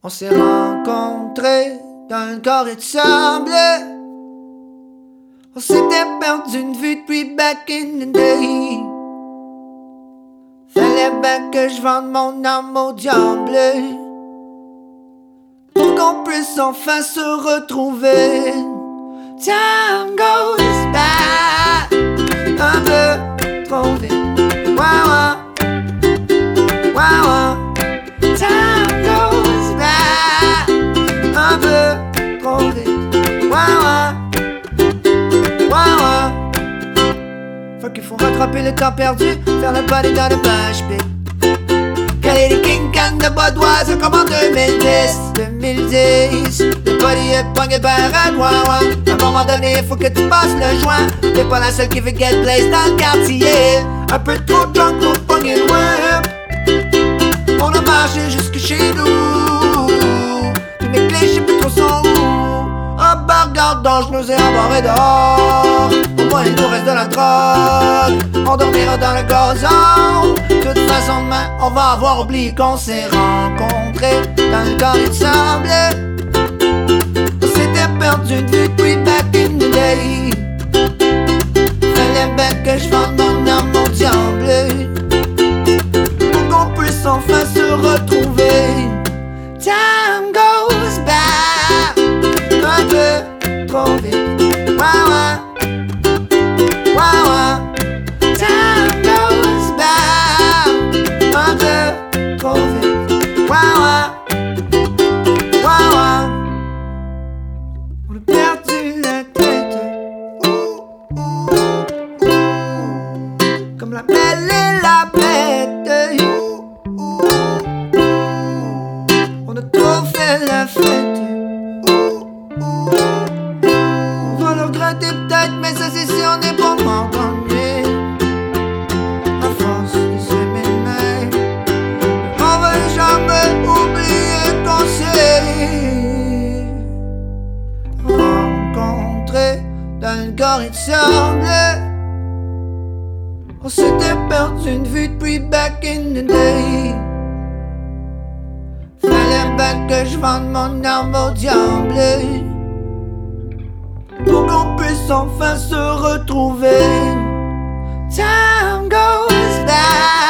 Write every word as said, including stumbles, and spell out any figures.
On s'est rencontrés dans le carré de sable. On s'était perdu de vue depuis back in the day. Fallait bien que je vende mon âme au diable pour qu'on puisse enfin se retrouver. Time goes by un peu trop vite. Wow, wow, wow, wow. Time goes by un peu trop vite. Wow, wow, wow, wow. Faut qu'il faut rattraper le temps perdu, faire le party dans le mosh pit. Caler les King Kong de Budweiser comme en deux mille dix, deux mille dix. Le body est pogné par un wow, wow. À un moment donné, faut que tu passes le joint. T'es pas la seule qui veut get blaze dans le quartier. Un peu trop drunk pour pogner le whip. On a marché jusque chez nous. Puis mes clés, j'sais plus trop sont où. Un bar garde dans je nous ai embarrés dehors. Au moins il nous reste de la drogue. On dormira dans le gazon. De toute façon demain on va avoir oublié qu'on s'est rencontrés dans le carré de sable. On s'était perdu de vue depuis back in the day. Fallait bien que je vende mon âme au diable pour qu'on puisse enfin se retrouver. Time goes by un peu trop vite. Wow, wow, wow, wow. Time goes by un peu trop vite. Wow, wow, wow, wow. On a perdu la tête. Ouh, ouh, ouh. Comme la belle et la bête. Ouh, ouh, ouh. On a trop fait la fête. On va le regretter peut-être, mais ça c'est si on est pas m'entendre. À force de s'aimer, on va jamais oublier qu'on s'est rencontrés dans le carré de sable. On s'était perdu de vue depuis back in the day. Fallait bien que je vende mon âme au diable pour qu'on puisse enfin se retrouver. Time goes by